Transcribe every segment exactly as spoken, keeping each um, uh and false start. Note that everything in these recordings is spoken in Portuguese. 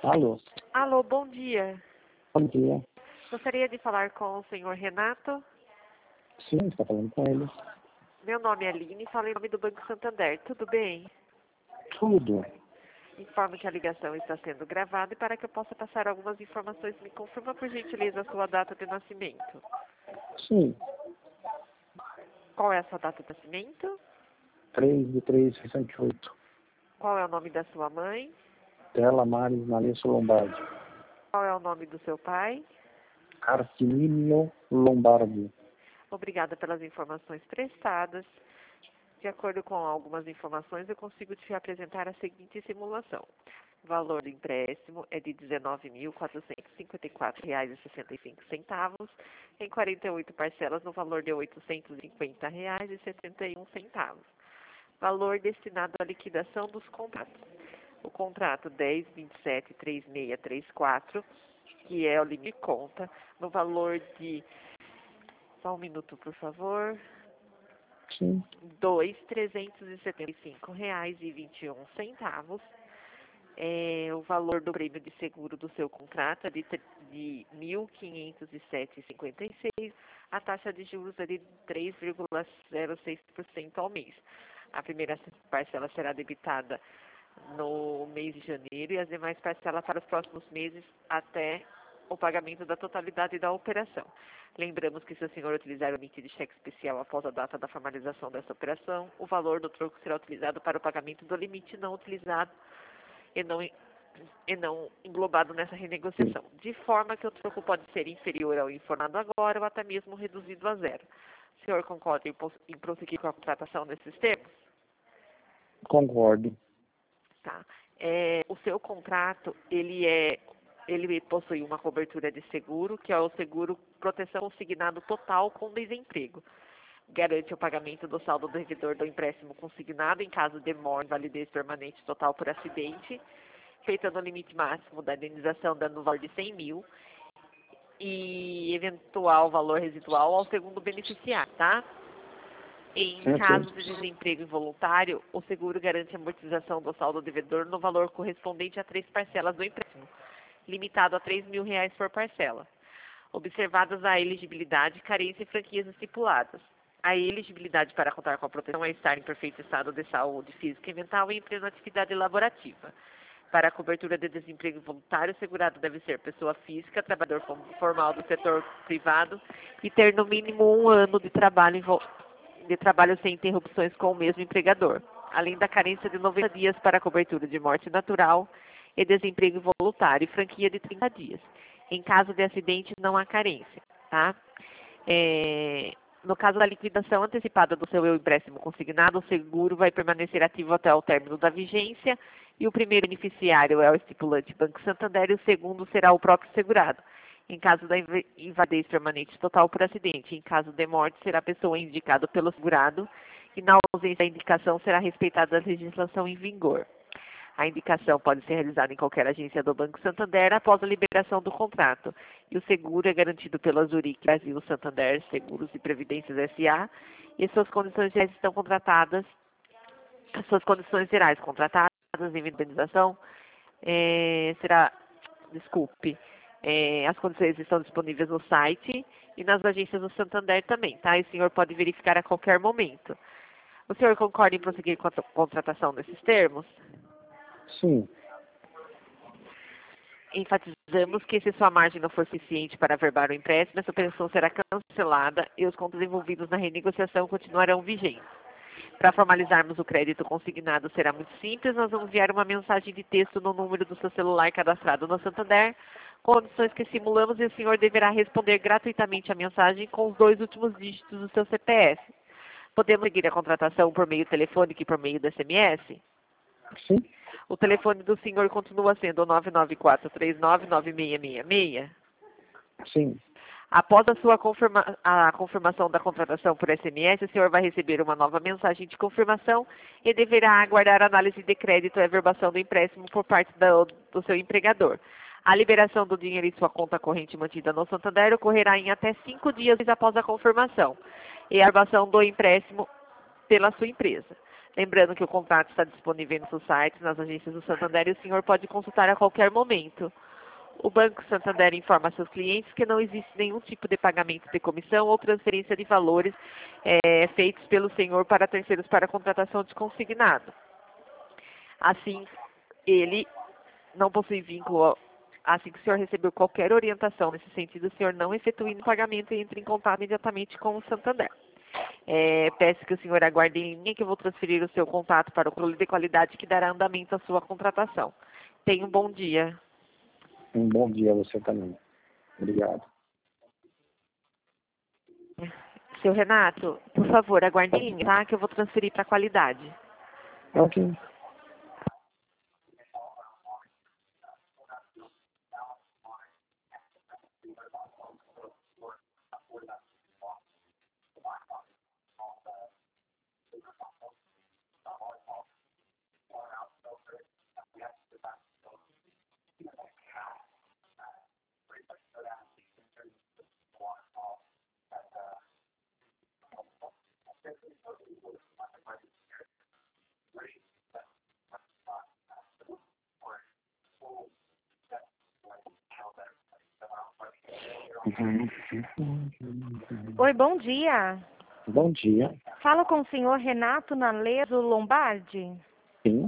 Alô, Alô, bom dia. bom dia. Gostaria de falar com o senhor Renato. Sim, está falando com ele. Meu nome é Aline e falo em nome do Banco Santander. Tudo bem? Tudo. Informo que a ligação está sendo gravada e para que eu possa passar algumas informações, me confirma por gentileza a sua data de nascimento. Sim, Qual é a sua data de nascimento? três de três de sessenta e oito. Qual é o nome da sua mãe? Della Maris Nalesso Lombardi. Qual é o nome do seu pai? Artimino Lombardi. Obrigada pelas informações prestadas. De acordo com algumas informações, eu consigo te apresentar a seguinte simulação. O valor do empréstimo é de dezenove mil quatrocentos e cinquenta e quatro reais e sessenta e cinco centavos, em quarenta e oito parcelas no valor de oitocentos e cinquenta reais e setenta e um centavos. Valor destinado à liquidação dos contratos. O contrato dez vinte e sete trinta e seis trinta e quatro, que é o limite de conta, no valor de... Só um minuto, por favor. Sim, dois mil trezentos e setenta e cinco reais e vinte e um centavos. É, o valor do prêmio de seguro do seu contrato é de, de mil quinhentos e sete reais e cinquenta e seis. A taxa de juros é de três vírgula zero seis por cento ao mês. A primeira parcela será debitada no mês de janeiro e as demais parcelas para os próximos meses até o pagamento da totalidade da operação. Lembramos que se o senhor utilizar o limite de cheque especial após a data da formalização dessa operação, o valor do troco será utilizado para o pagamento do limite não utilizado e não, e não englobado nessa renegociação, de forma que o troco pode ser inferior ao informado agora ou até mesmo reduzido a zero. O senhor concorda em, em prosseguir com a contratação nesses termos? concordo. Tá. É, o seu contrato, ele é, ele possui uma cobertura de seguro, que é o seguro proteção consignado total com desemprego. Garante o pagamento do saldo do devedor do empréstimo consignado em caso de morte, validez permanente total por acidente, feita no limite máximo da indenização dando no valor de cem mil e eventual valor residual ao segundo beneficiário, tá? Em Sim, caso sim. de desemprego involuntário, o seguro garante a amortização do saldo devedor no valor correspondente a três parcelas do empréstimo, limitado a três mil reais por parcela, observadas a elegibilidade, carência e franquias estipuladas. A elegibilidade para contar com a proteção é estar em perfeito estado de saúde física e mental e em plena atividade laborativa. Para a cobertura de desemprego involuntário, o segurado deve ser pessoa física, trabalhador formal do setor privado e ter no mínimo um ano de trabalho envolvido de trabalho sem interrupções com o mesmo empregador, além da carência de noventa dias para a cobertura de morte natural e desemprego involuntário e franquia de trinta dias. Em caso de acidente, não há carência, tá? É, no caso da liquidação antecipada do seu empréstimo consignado, o seguro vai permanecer ativo até o término da vigência e o primeiro beneficiário é o estipulante Banco Santander e o segundo será o próprio segurado. Em caso da invalidez permanente total por acidente, em caso de morte, será a pessoa indicada pelo segurado e, na ausência da indicação, será respeitada a legislação em vigor. A indicação pode ser realizada em qualquer agência do Banco Santander após a liberação do contrato. E o seguro é garantido pela Zurique Brasil Santander Seguros e Previdências S A e suas condições gerais estão contratadas, as suas condições gerais contratadas em indenização é, será, desculpe, É, as condições estão disponíveis no site e nas agências do Santander também, tá? E o senhor pode verificar a qualquer momento. O senhor concorda em prosseguir com a contratação nesses termos? Sim, Enfatizamos que se sua margem não for suficiente para averbar o empréstimo, essa operação será cancelada e os contos envolvidos na renegociação continuarão vigentes. Para formalizarmos o crédito consignado será muito simples, nós vamos enviar uma mensagem de texto no número do seu celular cadastrado no Santander, condições que simulamos e o senhor deverá responder gratuitamente a mensagem com os dois últimos dígitos do seu C P F. Podemos seguir a contratação por meio telefônico e por meio do S M S? sim, O telefone do senhor continua sendo o nove nove quatro três nove nove seis seis seis? sim. Após a sua confirma, a confirmação da contratação por S M S, o senhor vai receber uma nova mensagem de confirmação e deverá aguardar a análise de crédito e averbação do empréstimo por parte do, do seu empregador. A liberação do dinheiro em sua conta corrente mantida no Santander ocorrerá em até cinco dias após a confirmação e a averbação do empréstimo pela sua empresa. Lembrando que o contrato está disponível no seu site, nas agências do Santander, e o senhor pode consultar a qualquer momento. O Banco Santander informa a seus clientes que não existe nenhum tipo de pagamento de comissão ou transferência de valores é, feitos pelo senhor para terceiros para contratação de consignado. Assim, ele não possui vínculo. Assim que o senhor recebeu qualquer orientação nesse sentido, o senhor não efetue o pagamento e entre em contato imediatamente com o Santander. É, peço que o senhor aguarde em linha que eu vou transferir o seu contato para o controle de qualidade que dará andamento à sua contratação. Tenha um bom dia. Um bom dia a você também. Obrigado. Seu Renato, por favor, aguarde em linha, tá? Que eu vou transferir para a qualidade. Ok. Oi, bom dia. Bom dia. Falo com o senhor Renato Naleso Lombardi. Sim.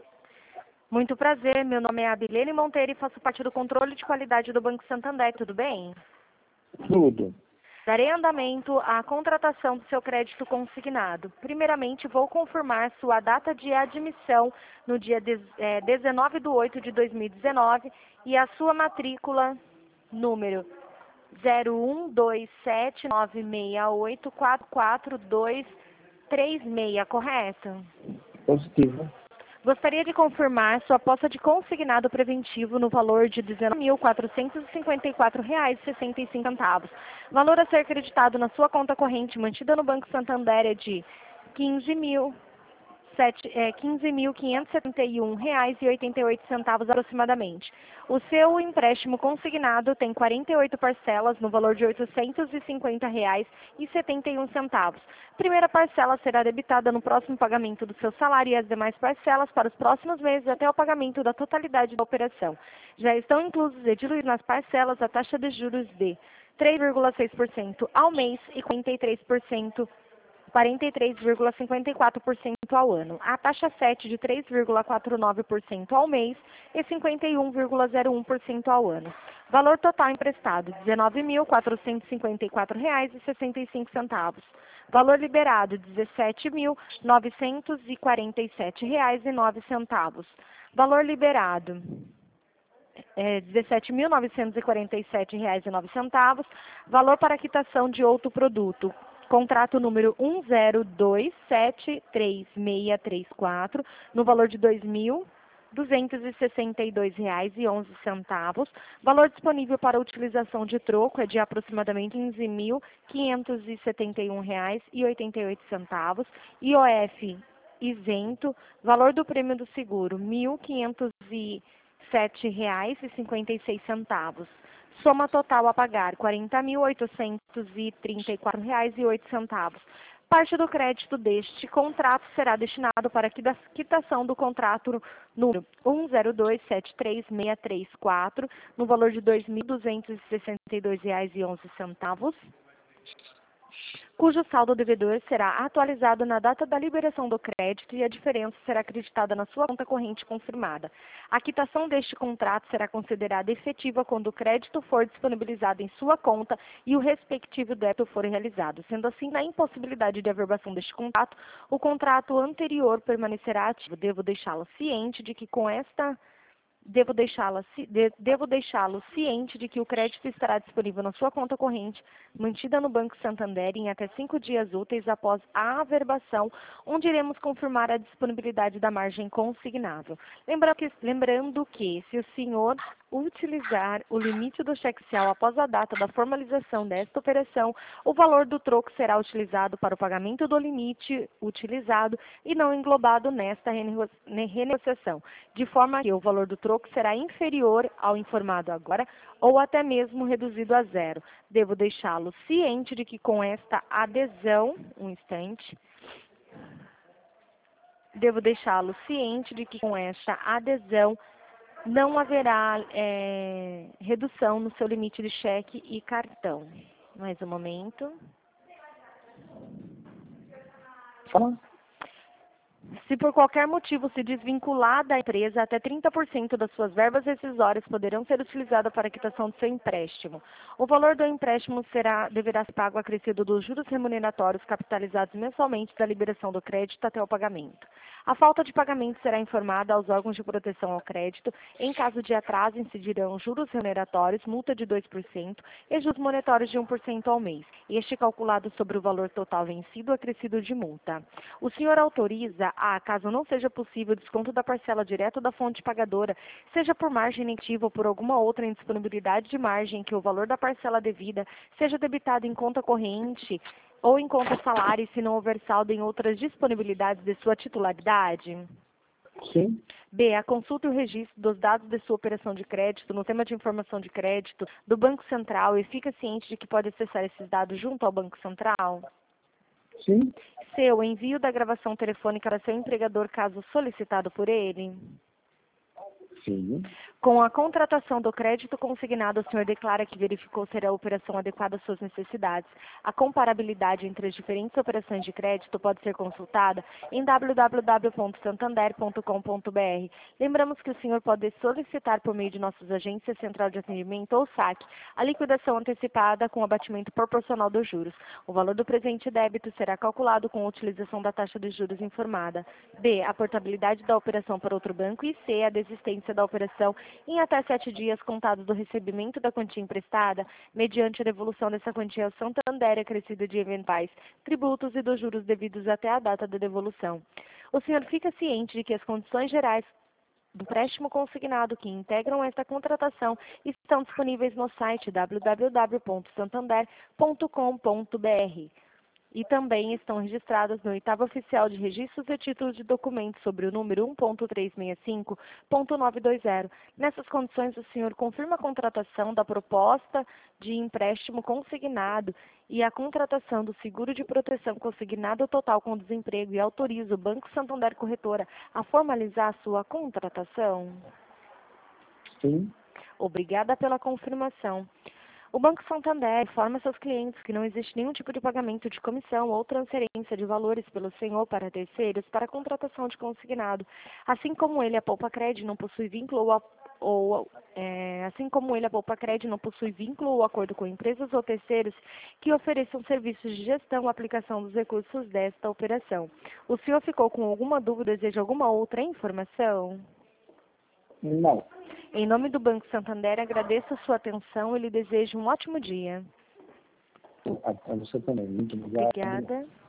Muito prazer, meu nome é Abilene Monteiro e faço parte do controle de qualidade do Banco Santander, tudo bem? Tudo. Darei andamento à contratação do seu crédito consignado. Primeiramente, vou confirmar sua data de admissão no dia dezenove de oito de dois mil e dezenove e a sua matrícula número zero um dois sete nove seis oito quatro quatro dois três seis, correto? Positivo. Gostaria de confirmar sua aposta de consignado preventivo no valor de dezenove mil quatrocentos e cinquenta e quatro reais e sessenta e cinco centavos. Valor a ser acreditado na sua conta corrente mantida no Banco Santander é de quinze mil quinhentos e setenta e um reais e oitenta e oito centavos aproximadamente. O seu empréstimo consignado tem quarenta e oito parcelas no valor de oitocentos e cinquenta reais e setenta e um centavos. Primeira parcela será debitada no próximo pagamento do seu salário e as demais parcelas para os próximos meses até o pagamento da totalidade da operação. Já estão inclusos e diluídos nas parcelas a taxa de juros de três vírgula seis por cento ao mês e quarenta e três por cento quarenta e três vírgula cinquenta e quatro por cento ao ano. A taxa sete de três vírgula quatro nove por cento ao mês e cinquenta e um vírgula zero um por cento ao ano. Valor total emprestado, dezenove mil quatrocentos e cinquenta e quatro reais e sessenta e cinco centavos. Valor liberado, dezessete mil novecentos e quarenta e sete reais e nove centavos. Valor liberado, é, dezessete mil novecentos e quarenta e sete reais e nove centavos. Valor para quitação de outro produto. Contrato número um zero dois sete três seis três quatro, no valor de dois mil duzentos e sessenta e dois reais e onze centavos. Valor disponível para utilização de troco é de aproximadamente quinze mil quinhentos e setenta e um reais e oitenta e oito centavos. I O F isento. Valor do prêmio do seguro, mil quinhentos e sete reais e cinquenta e seis centavos. Soma total a pagar, quarenta mil oitocentos e trinta e quatro reais e oito centavos. Parte do crédito deste contrato será destinado para a quitação do contrato número um zero dois sete três seis três quatro, no valor de dois mil duzentos e sessenta e dois reais e onze centavos, cujo saldo devedor será atualizado na data da liberação do crédito e a diferença será acreditada na sua conta corrente confirmada. A quitação deste contrato será considerada efetiva quando o crédito for disponibilizado em sua conta e o respectivo débito for realizado. Sendo assim, na impossibilidade de averbação deste contrato, o contrato anterior permanecerá ativo. Devo deixá-lo ciente de que com esta Devo deixá-lo de, devo deixá-lo ciente de que o crédito estará disponível na sua conta corrente, mantida no Banco Santander em até cinco dias úteis após a averbação, onde iremos confirmar a disponibilidade da margem consignável. Lembrando que, lembrando que se o senhor utilizar o limite do cheque especial após a data da formalização desta operação, o valor do troco será utilizado para o pagamento do limite utilizado e não englobado nesta renegociação, de forma que o valor do troco será inferior ao informado agora ou até mesmo reduzido a zero. Devo deixá-lo ciente de que com esta adesão, um instante, Devo deixá-lo ciente de que com esta adesão não haverá é, redução no seu limite de cheque e cartão. Mais um momento. Fala. Se por qualquer motivo se desvincular da empresa, até trinta por cento das suas verbas rescisórias poderão ser utilizadas para a quitação do seu empréstimo. O valor do empréstimo será, deverá ser pago acrescido dos juros remuneratórios capitalizados mensalmente da liberação do crédito até o pagamento. A falta de pagamento será informada aos órgãos de proteção ao crédito. Em caso de atraso, incidirão juros remuneratórios, multa de dois por cento e juros monetários de um por cento ao mês. Este calculado sobre o valor total vencido acrescido de multa. O senhor autoriza a, caso não seja possível, o desconto da parcela direto da fonte pagadora, seja por margem negativa ou por alguma outra indisponibilidade de margem, que o valor da parcela devida seja debitado em conta corrente ou em conta salário, se não houver saldo em outras disponibilidades de sua titularidade? Sim. B. A consulta e o registro dos dados de sua operação de crédito no tema de informação de crédito do Banco Central e fica ciente de que pode acessar esses dados junto ao Banco Central? Sim. C. O envio da gravação telefônica para seu empregador caso solicitado por ele? Sim. Com a contratação do crédito consignado, o senhor declara que verificou ser a operação adequada às suas necessidades. A comparabilidade entre as diferentes operações de crédito pode ser consultada em w w w ponto santander ponto com ponto b r. Lembramos que o senhor pode solicitar por meio de nossas agências, central de atendimento ou saque, a liquidação antecipada com abatimento proporcional dos juros. O valor do presente débito será calculado com a utilização da taxa de juros informada. B. A portabilidade da operação para outro banco e C. A desistência da operação em até sete dias contados do recebimento da quantia emprestada, mediante a devolução dessa quantia ao Santander acrescida de eventuais tributos e dos juros devidos até a data da devolução. O senhor fica ciente de que as condições gerais do empréstimo consignado que integram esta contratação estão disponíveis no site w w w ponto santander ponto com ponto b r. E também estão registradas no oitavo oficial de registros e títulos de documentos sobre o número um ponto trezentos e sessenta e cinco ponto novecentos e vinte. Nessas condições, o senhor confirma a contratação da proposta de empréstimo consignado e a contratação do seguro de proteção consignado total com desemprego e autoriza o Banco Santander Corretora a formalizar a sua contratação? Sim. Obrigada pela confirmação. O Banco Santander informa seus clientes que não existe nenhum tipo de pagamento de comissão ou transferência de valores pelo senhor para terceiros para a contratação de consignado. Assim como ele, a Poupa Cred não possui vínculo ou, a, ou é, assim como ele, a Poupa Cred não possui vínculo ou acordo com empresas ou terceiros que ofereçam serviços de gestão ou aplicação dos recursos desta operação. O senhor ficou com alguma dúvida, deseja alguma outra informação? Não. Em nome do Banco Santander, agradeço a sua atenção e lhe desejo um ótimo dia. A, a você também. Muito obrigado. Obrigada.